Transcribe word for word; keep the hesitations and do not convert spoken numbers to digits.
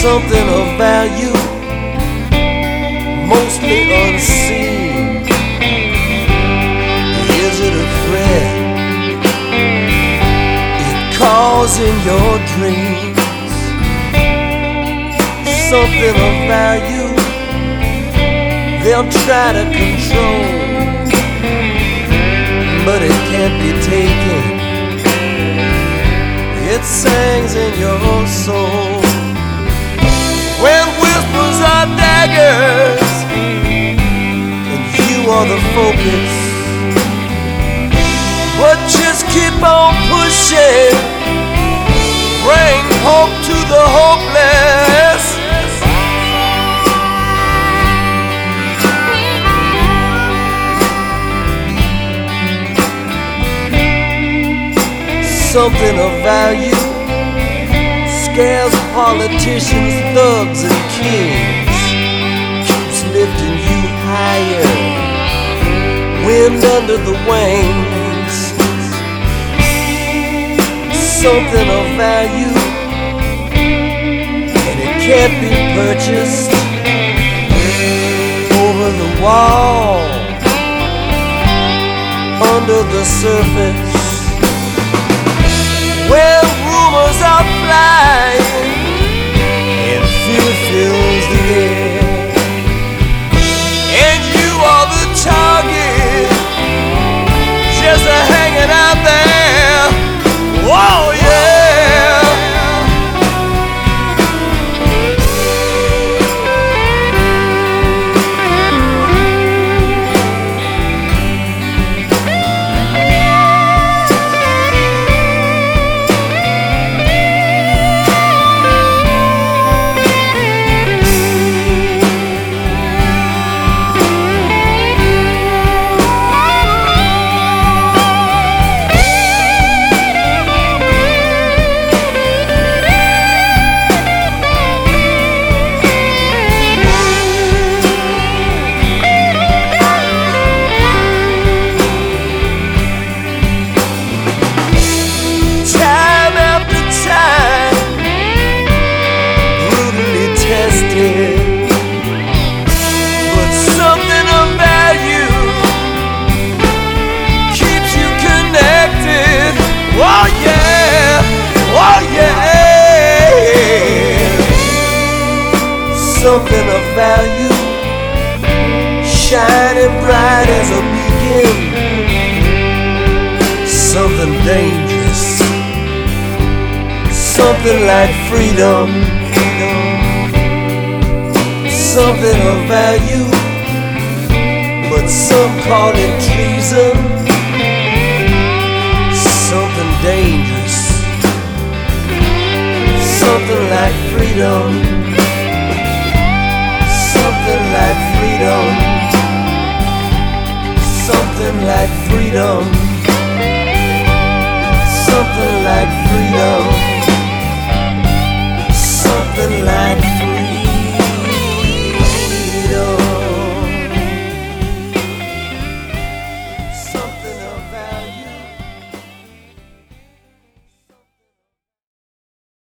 something of value, mostly unseen. Is it a threat? It calls in your dreams. Something of value they'll try to control, but it can't be taken. It sings in your soul. When whispers are daggers and you are the focus, but just keep on pushing. Bring hope to the hopeless. Something of value scares politicians, thugs, and kings. Keeps lifting you higher, wind under the wings. Something of value, and it can't be purchased. Over the wall, under the surface, where rumors are flying and fear fills the air, and you are the target, just a hanging out there. Whoa, yeah. But something of value keeps you connected. Oh yeah, oh yeah. Something of value, shining bright as a beacon. Something dangerous, something like freedom. Something of value, but some call it treason. Something dangerous, something like freedom. Something like freedom. Something like freedom.